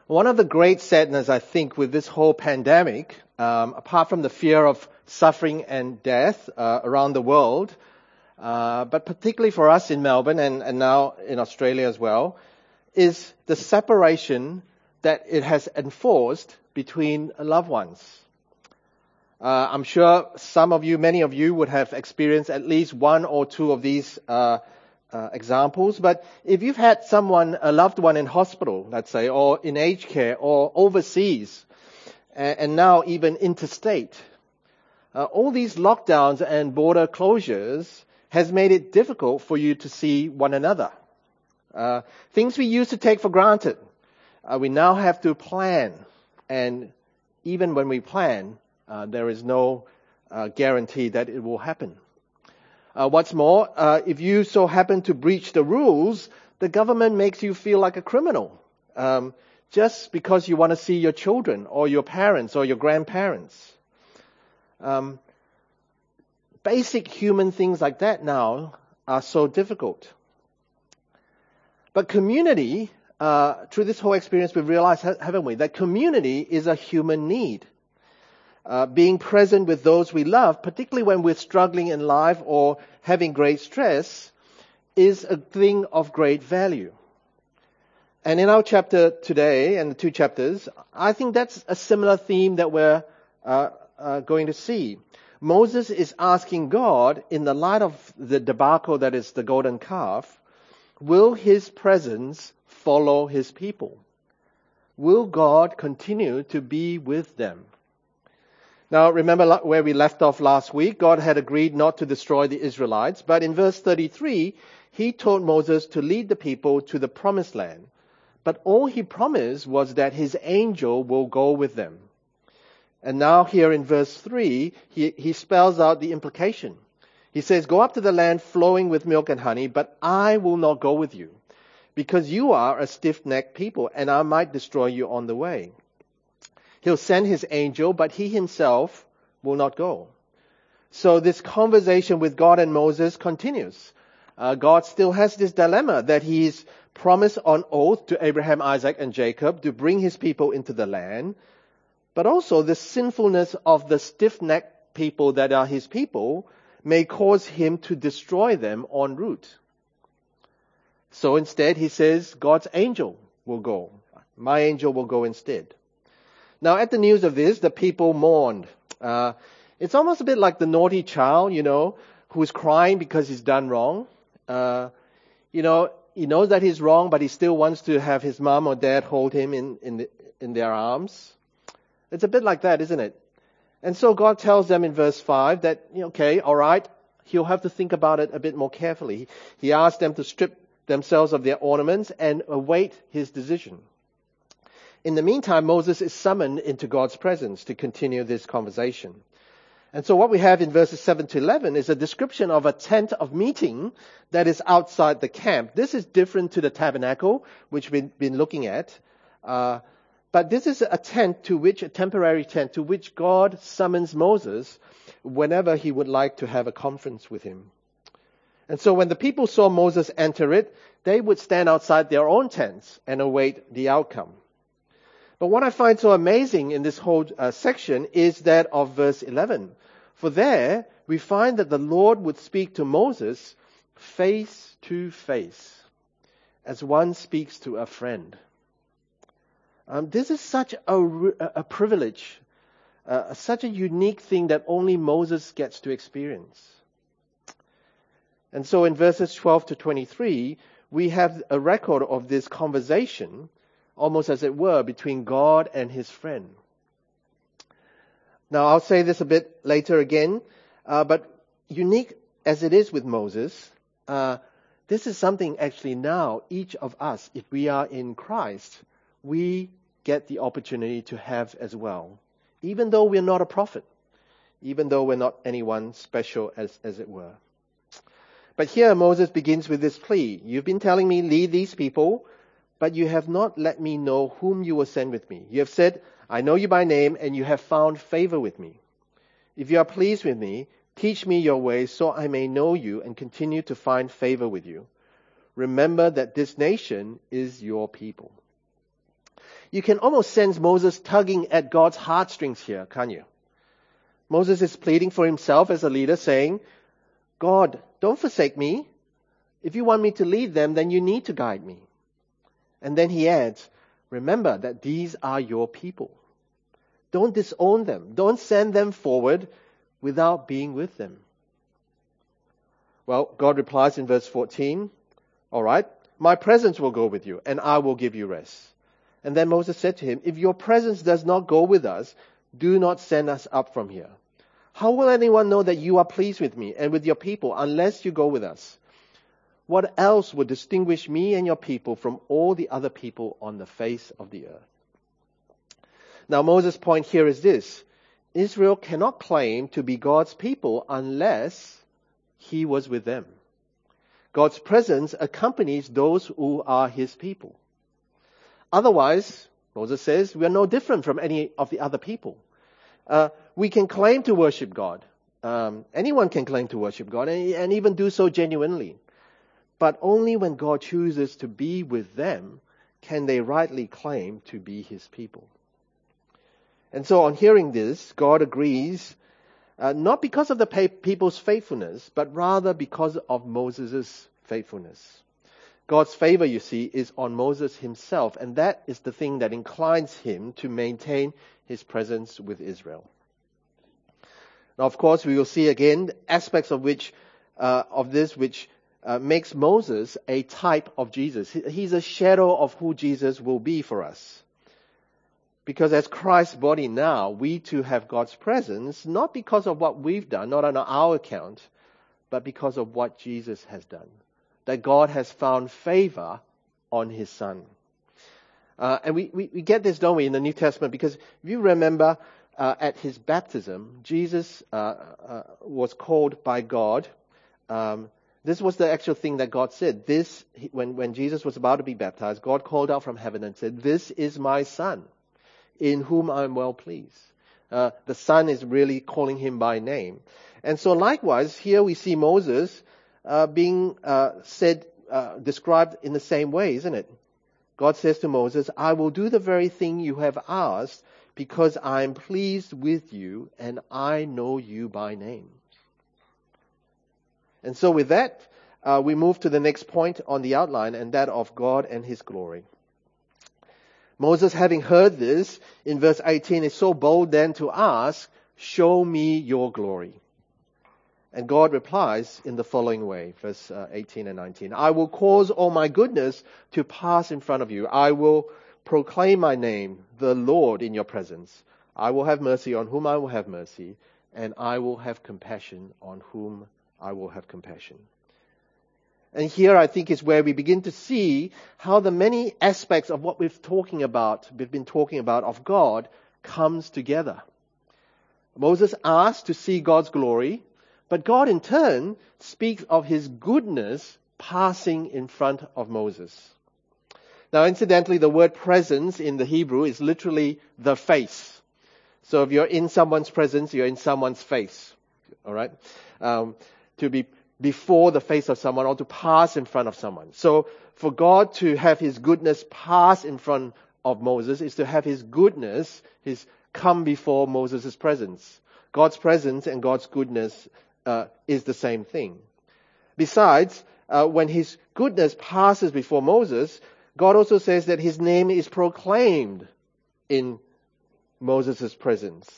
One of the great sadness, I think, with this whole pandemic, apart from the fear of suffering and death around the world, but particularly for us in Melbourne and now in Australia as well, is the separation that it has enforced between loved ones. I'm sure many of you would have experienced at least one or two of these examples, but if you've had a loved one in hospital, let's say, or in aged care, or overseas, and now even interstate, all these lockdowns and border closures has made it difficult for you to see one another. Things we used to take for granted, we now have to plan, and even when we plan, there is no guarantee that it will happen. What's more, if you so happen to breach the rules, the government makes you feel like a criminal, just because you want to see your children or your parents or your grandparents. Basic human things like that now are so difficult. But community, through this whole experience, we've realized, haven't we, that community is a human need. Being present with those we love, particularly when we're struggling in life or having great stress, is a thing of great value. And in our chapter today, and the two chapters, I think that's a similar theme that we're going to see. Moses is asking God, in the light of the debacle that is the golden calf, will his presence follow his people? Will God continue to be with them? Now, remember where we left off last week? God had agreed not to destroy the Israelites, but in verse 33, he told Moses to lead the people to the promised land. But all he promised was that his angel will go with them. And now here in verse 3, he spells out the implication. He says, go up to the land flowing with milk and honey, but I will not go with you, because you are a stiff-necked people, and I might destroy you on the way. He'll send his angel, but he himself will not go. So this conversation with God and Moses continues. God still has this dilemma that he's promised on oath to Abraham, Isaac, and Jacob to bring his people into the land, but also the sinfulness of the stiff-necked people that are his people may cause him to destroy them en route. So instead, he says, God's angel will go. My angel will go instead. Now, at the news of this, the people mourned. It's almost a bit like the naughty child, who's crying because he's done wrong. He knows that he's wrong, but he still wants to have his mom or dad hold him in their arms. It's a bit like that, isn't it? And so God tells them in verse 5 that, okay, all right, he'll have to think about it a bit more carefully. He asks them to strip themselves of their ornaments and await his decision. In the meantime, Moses is summoned into God's presence to continue this conversation. And so what we have in verses 7 to 11 is a description of a tent of meeting that is outside the camp. This is different to the tabernacle, which we've been looking at. But this is a temporary tent to which God summons Moses whenever he would like to have a conference with him. And so when the people saw Moses enter it, they would stand outside their own tents and await the outcome. But what I find so amazing in this whole section is that of verse 11. For there, we find that the Lord would speak to Moses face to face, as one speaks to a friend. This is such a privilege, such a unique thing that only Moses gets to experience. And so in verses 12 to 23, we have a record of this conversation, almost as it were, between God and his friend. Now, I'll say this a bit later again, but unique as it is with Moses, this is something actually now, each of us, if we are in Christ, we get the opportunity to have as well. Even though we're not a prophet, even though we're not anyone special as it were. But here Moses begins with this plea. You've been telling me, lead these people, but you have not let me know whom you will send with me. You have said, I know you by name, and you have found favor with me. If you are pleased with me, teach me your ways so I may know you and continue to find favor with you. Remember that this nation is your people. You can almost sense Moses tugging at God's heartstrings here, can't you? Moses is pleading for himself as a leader, saying, God, don't forsake me. If you want me to lead them, then you need to guide me. And then he adds, remember that these are your people. Don't disown them. Don't send them forward without being with them. Well, God replies in verse 14, all right, my presence will go with you, and I will give you rest. And then Moses said to him, if your presence does not go with us, do not send us up from here. How will anyone know that you are pleased with me and with your people unless you go with us? What else would distinguish me and your people from all the other people on the face of the earth? Now, Moses' point here is this. Israel cannot claim to be God's people unless he was with them. God's presence accompanies those who are his people. Otherwise, Moses says, we are no different from any of the other people. We can claim to worship God. Anyone can claim to worship God and even do so genuinely. But only when God chooses to be with them can they rightly claim to be his people. And so on hearing this, God agrees, not because of the people's faithfulness, but rather because of Moses' faithfulness. God's favor, you see, is on Moses himself, and that is the thing that inclines him to maintain his presence with Israel. Now, of course, we will see again aspects of which makes Moses a type of Jesus. He's a shadow of who Jesus will be for us. Because as Christ's body now, we too have God's presence, not because of what we've done, not on our account, but because of what Jesus has done. That God has found favor on his Son. And we get this, don't we, in the New Testament? Because if you remember, at his baptism, Jesus was called by God. This was the actual thing that God said. When Jesus was about to be baptized, God called out from heaven and said, "This is my Son, in whom I am well pleased." The Son is really calling him by name. And so likewise, here we see Moses being described in the same way, isn't it? God says to Moses, "I will do the very thing you have asked because I am pleased with you and I know you by name." And so with that, we move to the next point on the outline, and that of God and his glory. Moses, having heard this, in verse 18, is so bold then to ask, "Show me your glory." And God replies in the following way, verse 18 and 19. "I will cause all my goodness to pass in front of you. I will proclaim my name, the Lord, in your presence. I will have mercy on whom I will have mercy, and I will have compassion on whom I will have compassion." And here I think is where we begin to see how the many aspects of what we've been talking about of God comes together. Moses asked to see God's glory, but God in turn speaks of his goodness passing in front of Moses. Now incidentally, the word presence in the Hebrew is literally the face. So if you're in someone's presence, you're in someone's face. All right? To be before the face of someone or to pass in front of someone. So for God to have his goodness pass in front of Moses is to have his goodness, his come before Moses' presence. God's presence and God's goodness is the same thing. Besides, when his goodness passes before Moses, God also says that his name is proclaimed in Moses' presence.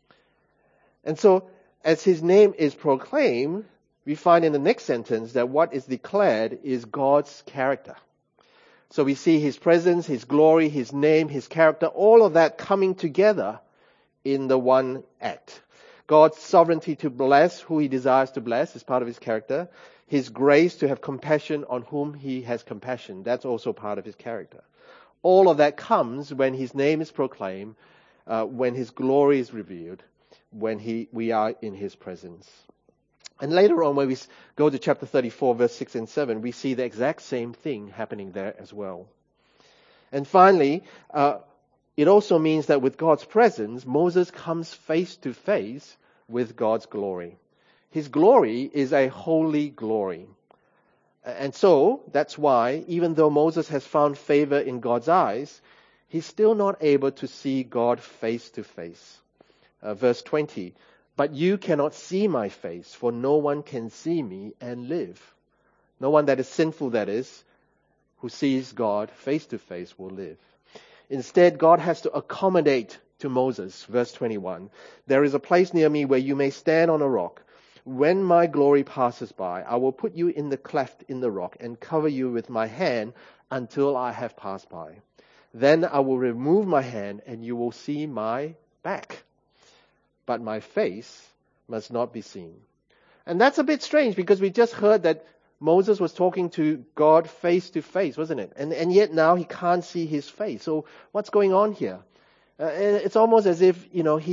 And so, as his name is proclaimed, we find in the next sentence that what is declared is God's character. So we see his presence, his glory, his name, his character, all of that coming together in the one act. God's sovereignty to bless who he desires to bless is part of his character. His grace to have compassion on whom he has compassion, that's also part of his character. All of that comes when his name is proclaimed, when his glory is revealed, when we are in his presence. And later on, when we go to chapter 34, verse 6 and 7, we see the exact same thing happening there as well. And finally, it also means that with God's presence, Moses comes face to face with God's glory. His glory is a holy glory. And so, that's why, even though Moses has found favor in God's eyes, he's still not able to see God face to face. Verse 20, but you cannot see my face, for no one can see me and live. No one that is sinful, that is, who sees God face to face will live. Instead, God has to accommodate to Moses. Verse 21, there is a place near me where you may stand on a rock. When my glory passes by, I will put you in the cleft in the rock and cover you with my hand until I have passed by. Then I will remove my hand and you will see my back, but my face must not be seen. And that's a bit strange because we just heard that Moses was talking to God face to face, wasn't it? And yet now he can't see his face. So what's going on here? It's almost as if,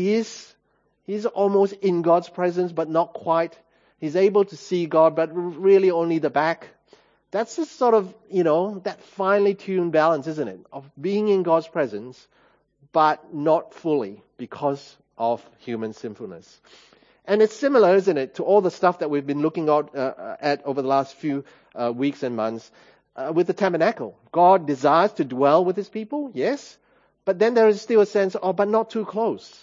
he's almost in God's presence, but not quite. He's able to see God, but really only the back. That's just sort of, that finely tuned balance, isn't it? Of being in God's presence, but not fully because of human sinfulness. And it's similar, isn't it, to all the stuff that we've been looking at over the last few weeks and months with the tabernacle. God desires to dwell with his people, yes, but then there is still a sense of, but not too close.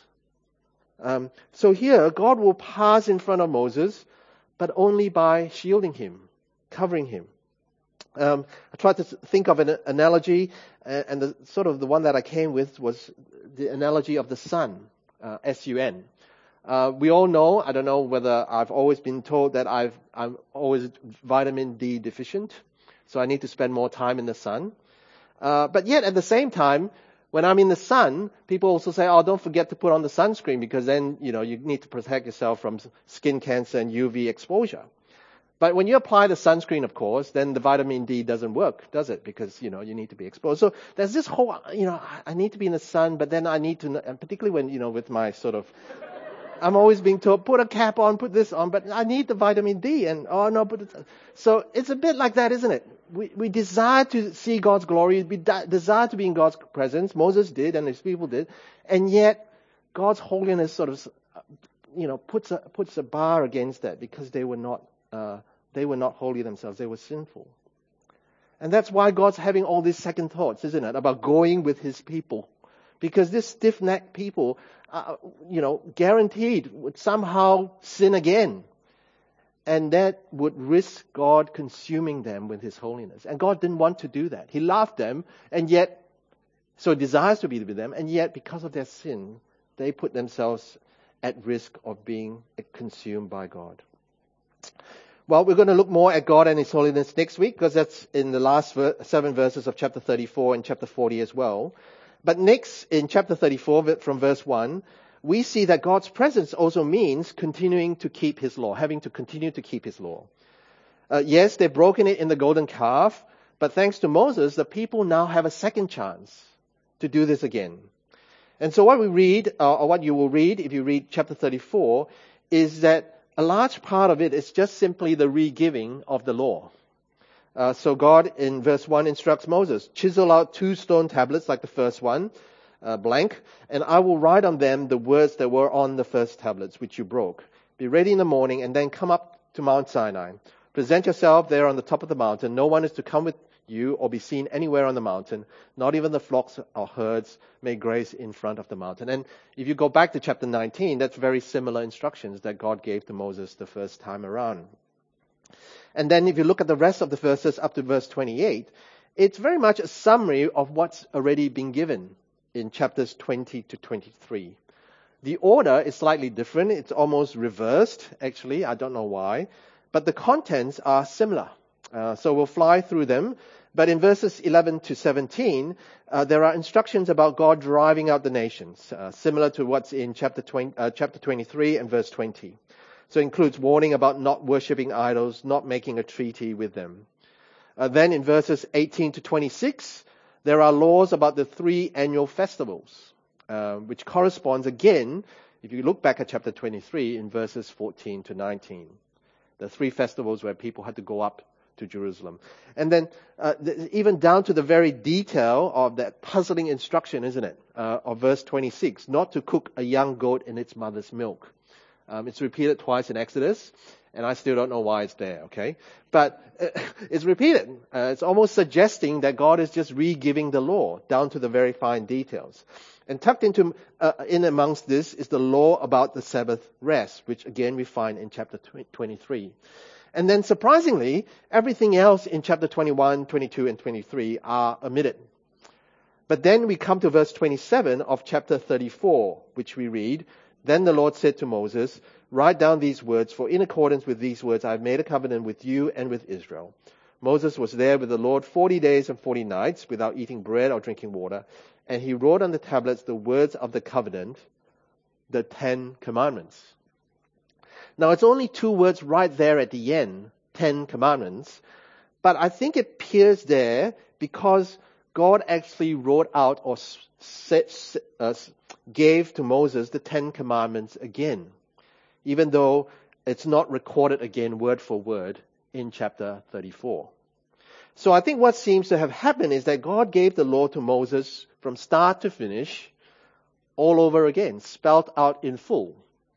So here, God will pass in front of Moses, but only by shielding him, covering him. I tried to think of an analogy, and the one that I came with was the analogy of the sun, S-U-N. We all know, I don't know whether I've always been told that I'm always vitamin D deficient, so I need to spend more time in the sun. But yet at the same time, when I'm in the sun, people also say, oh, don't forget to put on the sunscreen because then, you need to protect yourself from skin cancer and UV exposure. But when you apply the sunscreen, of course, then the vitamin D doesn't work, does it? Because, you need to be exposed. So there's this whole, I need to be in the sun, but then I need to, and particularly when, with my sort of, I'm always being told, put a cap on, put this on, but I need the vitamin D, and, oh no, so it's a bit like that, isn't it? We desire to see God's glory, we desire to be in God's presence. Moses did, and his people did, and yet God's holiness sort of, puts a bar against that because they were not holy themselves. They were sinful. And that's why God's having all these second thoughts, isn't it? About going with his people. Because this stiff-necked people, guaranteed would somehow sin again. And that would risk God consuming them with his holiness. And God didn't want to do that. He loved them, and yet, so desires to be with them, and yet because of their sin, they put themselves at risk of being consumed by God. Well, we're going to look more at God and his holiness next week, because that's in the last 7 verses of chapter 34 and chapter 40 as well. But next, in chapter 34, from verse 1, we see that God's presence also means continuing to keep his law, having to continue to keep his law. Yes, they've broken it in the golden calf, but thanks to Moses, the people now have a second chance to do this again. And so what we read, or what you will read if you read chapter 34, is that a large part of it is just simply the re-giving of the law. So God, in verse 1, instructs Moses, chisel out 2 stone tablets like the first one, blank, and I will write on them the words that were on the first tablets, which you broke. Be ready in the morning, and then come up to Mount Sinai. Present yourself there on the top of the mountain. No one is to come with you or be seen anywhere on the mountain. Not even the flocks or herds may graze in front of the mountain. And if you go back to chapter 19, that's very similar instructions that God gave to Moses the first time around. And then if you look at the rest of the verses up to verse 28, it's very much a summary of what's already been given in chapters 20 to 23. The order is slightly different. It's almost reversed, actually. I don't know why. But the contents are similar. So we'll fly through them. But in verses 11 to 17, there are instructions about God driving out the nations, similar to what's in chapter 23 and verse 20. So it includes warning about not worshipping idols, not making a treaty with them. Then in verses 18 to 26, there are laws about the 3 annual festivals, which corresponds again, if you look back at chapter 23, in verses 14 to 19. The 3 festivals where people had to go up to Jerusalem. And then even down to the very detail of that puzzling instruction, isn't it, of verse 26, not to cook a young goat in its mother's milk. It's repeated twice in Exodus, and I still don't know why it's there, okay? But it's repeated. It's almost suggesting that God is just re-giving the law down to the very fine details. And tucked into in amongst this is the law about the Sabbath rest, which again we find in chapter 23. And then surprisingly, everything else in chapter 21, 22, and 23 are omitted. But then we come to verse 27 of chapter 34, which we read, "Then the Lord said to Moses, write down these words, for in accordance with these words I have made a covenant with you and with Israel." Moses was there with the Lord 40 days and 40 nights without eating bread or drinking water. And he wrote on the tablets the words of the covenant, the 10 Commandments. Now it's only 2 words right there at the end, 10 Commandments. But I think it appears there because God actually wrote out or gave to Moses the 10 Commandments again, even though it's not recorded again word for word in chapter 34. So I think what seems to have happened is that God gave the law to Moses from start to finish, all over again, spelled out in full.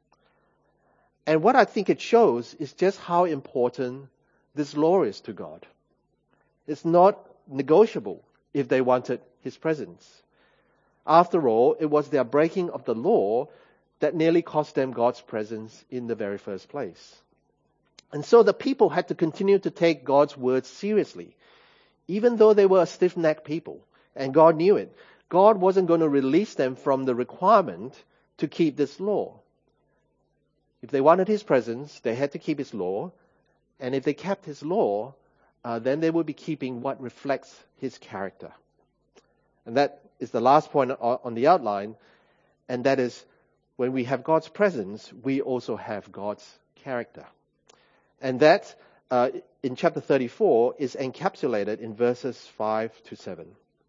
And what I think it shows is just how important this law is to God. It's not negotiable if they wanted His presence. After all, it was their breaking of the law that nearly cost them God's presence in the very first place. And so the people had to continue to take God's words seriously, even though they were a stiff-necked people, and God knew it. God wasn't going to release them from the requirement to keep this law. If they wanted His presence, they had to keep His law, and if they kept His law, then they would be keeping what reflects His character. And that is the last point on the outline, and that is when we have God's presence, we also have God's character. And that, in chapter 34, is encapsulated in verses 5 to 7.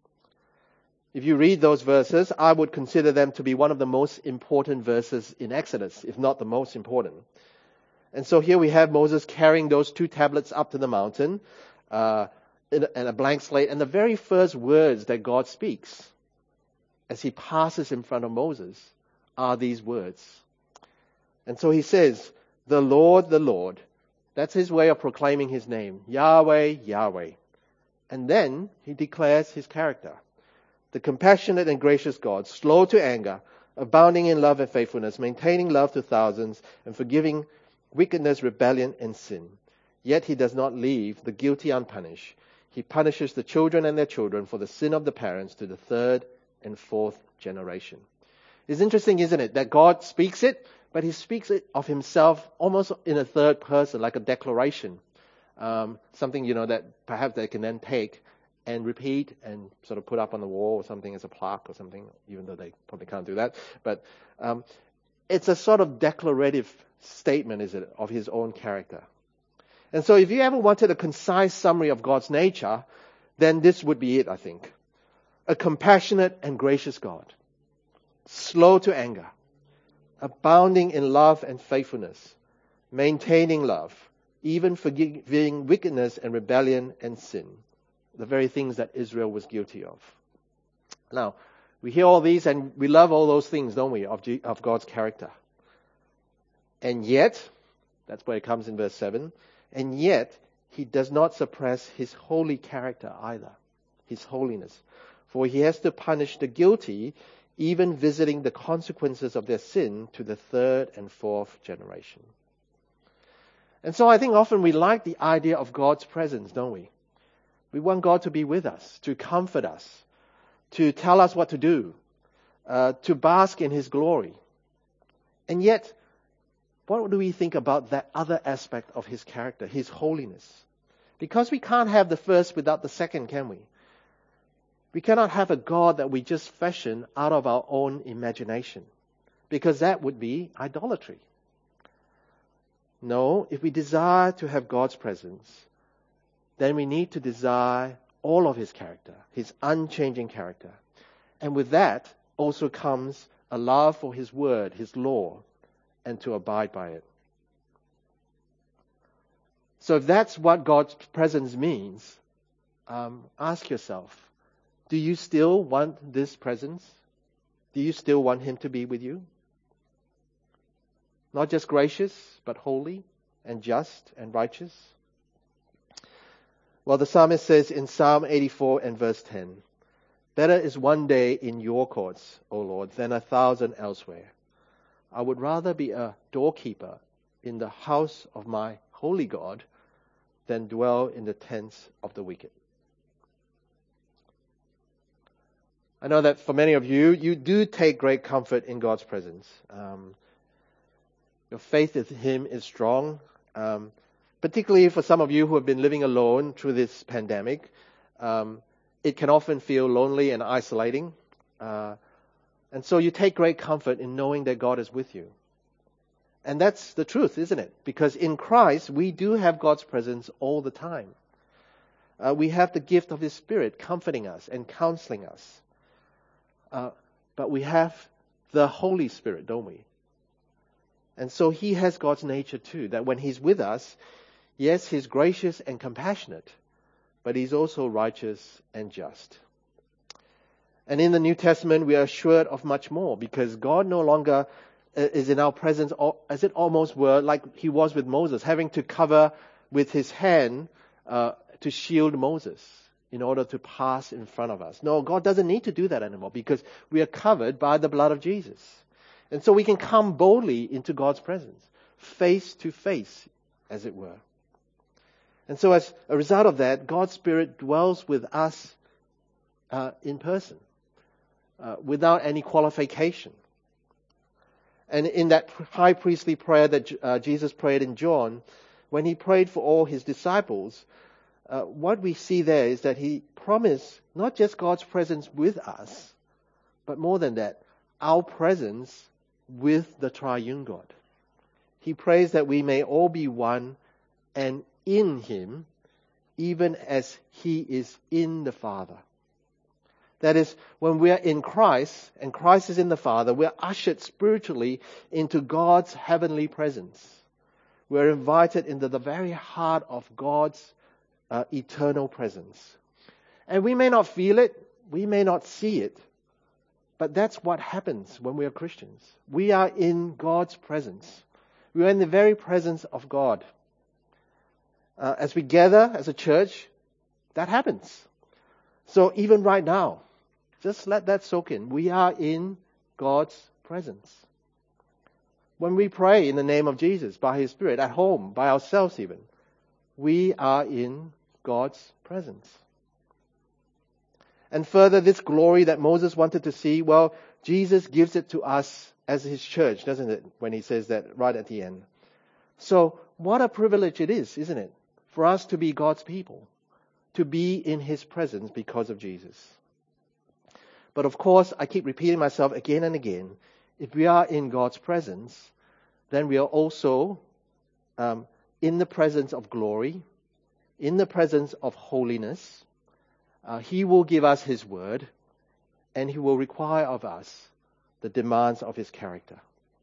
If you read those verses, I would consider them to be one of the most important verses in Exodus, if not the most important. And so here we have Moses carrying those 2 tablets up to the mountain, and a blank slate, and the very first words that God speaks as He passes in front of Moses are these words. And so He says, the Lord, that's His way of proclaiming His name, Yahweh, Yahweh. And then He declares His character. The compassionate and gracious God, slow to anger, abounding in love and faithfulness, maintaining love to thousands, and forgiving wickedness, rebellion, and sin. Yet He does not leave the guilty unpunished. He punishes the children and their children for the sin of the parents to the 3rd and 4th generation. It's interesting, isn't it, that God speaks it, but He speaks it of Himself almost in a third person, like a declaration. Something, that perhaps they can then take and repeat and sort of put up on the wall or something as a plaque or something, even though they probably can't do that. But it's a sort of declarative statement, is it, of His own character. And so if you ever wanted a concise summary of God's nature, then this would be it, I think. A compassionate and gracious God, slow to anger, abounding in love and faithfulness, maintaining love, even forgiving wickedness and rebellion and sin, the very things that Israel was guilty of. Now, we hear all these and we love all those things, don't we, of God's character. And yet, that's where it comes in verse 7, and yet He does not suppress His holy character either, His holiness. For He has to punish the guilty, even visiting the consequences of their sin to the 3rd and 4th generation. And so I think often we like the idea of God's presence, don't we? We want God to be with us, to comfort us, to tell us what to do, to bask in His glory. And yet, what do we think about that other aspect of His character, His holiness? Because we can't have the first without the second, can we? We cannot have a God that we just fashion out of our own imagination, because that would be idolatry. No, if we desire to have God's presence, then we need to desire all of His character, His unchanging character. And with that also comes a love for His word, His law, and to abide by it. So if that's what God's presence means, ask yourself, do you still want this presence? Do you still want Him to be with you? Not just gracious, but holy and just and righteous? Well, the psalmist says in Psalm 84 and verse 10, "Better is one day in your courts, O Lord, than 1,000 elsewhere. I would rather be a doorkeeper in the house of my holy God than dwell in the tents of the wicked." I know that for many of you, you do take great comfort in God's presence. Your faith in Him is strong. Particularly for some of you who have been living alone through this pandemic, it can often feel lonely and isolating. And so you take great comfort in knowing that God is with you. And that's the truth, isn't it? Because in Christ, we do have God's presence all the time. We have the gift of His Spirit comforting us and counseling us. But we have the Holy Spirit, don't we? And so He has God's nature too, that when He's with us, yes, He's gracious and compassionate, but He's also righteous and just. And in the New Testament, we are assured of much more, because God no longer is in our presence, as it almost were, like He was with Moses, having to cover with His hand to shield Moses in order to pass in front of us. No, God doesn't need to do that anymore, because we are covered by the blood of Jesus. And so we can come boldly into God's presence, face to face, as it were. And so as a result of that, God's Spirit dwells with us in person, without any qualification. And in that high priestly prayer that Jesus prayed in John, when He prayed for all His disciples, what we see there is that He promised not just God's presence with us, but more than that, our presence with the triune God. He prays that we may all be one and in Him, even as He is in the Father. That is, when we are in Christ and Christ is in the Father, we are ushered spiritually into God's heavenly presence. We are invited into the very heart of God's eternal presence. And we may not feel it, we may not see it, but that's what happens when we are Christians. We are in God's presence. We are in the very presence of God. As we gather as a church, that happens. So even right now, just let that soak in. We are in God's presence. When we pray in the name of Jesus, by His Spirit, at home, by ourselves even, we are in God's presence. And further, this glory that Moses wanted to see, well, Jesus gives it to us as His church, doesn't it? When He says that right at the end. So what a privilege it is, isn't it? For us to be God's people, to be in His presence because of Jesus. But of course, I keep repeating myself again and again, if we are in God's presence, then we are also in the presence of glory, in the presence of holiness. He will give us His word, and He will require of us the demands of His character.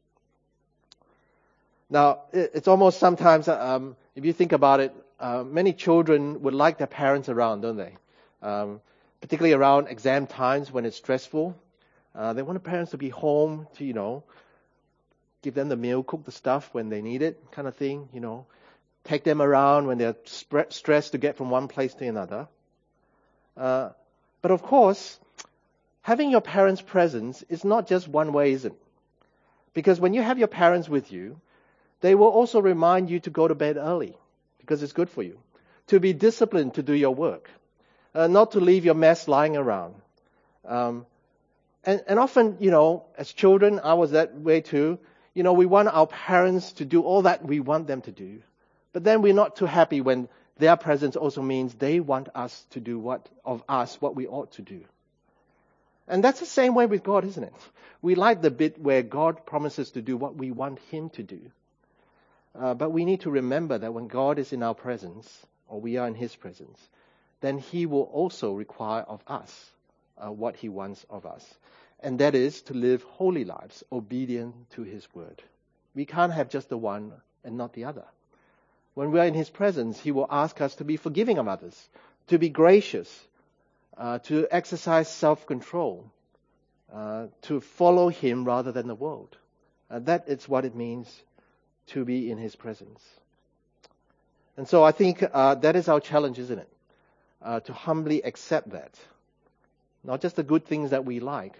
Now, it's almost sometimes, if you think about it, many children would like their parents around, don't they? Particularly around exam times when it's stressful. They want the parents to be home to, give them the meal, cook the stuff when they need it, kind of thing, Take them around when they're stressed to get from one place to another. But of course, having your parents' presence is not just one way, is it? Because when you have your parents with you, they will also remind you to go to bed early, because it's good for you. To be disciplined to do your work. Not to leave your mess lying around. And often, as children, I was that way too. We want our parents to do all that we want them to do. But then we're not too happy when their presence also means they want us to do what we ought to do. And that's the same way with God, isn't it? We like the bit where God promises to do what we want Him to do. But we need to remember that when God is in our presence, or we are in His presence, then He will also require of us what He wants of us. And that is to live holy lives, obedient to His word. We can't have just the one and not the other. When we are in His presence, He will ask us to be forgiving of others, to be gracious, to exercise self-control, to follow Him rather than the world. That is what it means to be in His presence. And so I think that is our challenge, isn't it? To humbly accept that. Not just the good things that we like,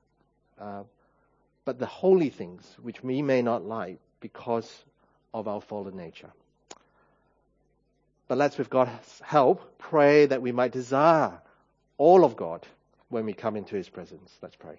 but the holy things which we may not like because of our fallen nature. But let's, with God's help, pray that we might desire all of God when we come into His presence. Let's pray.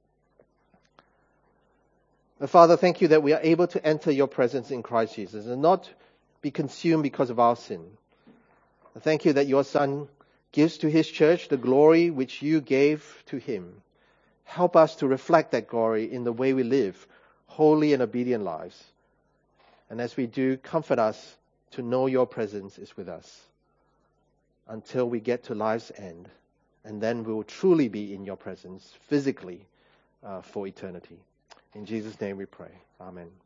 Father, thank you that we are able to enter your presence in Christ Jesus and not be consumed because of our sin. Thank you that your Son gives to His church the glory which you gave to Him. Help us to reflect that glory in the way we live, holy and obedient lives. And as we do, comfort us to know your presence is with us until we get to life's end. And then we will truly be in your presence physically for eternity. In Jesus' name we pray. Amen.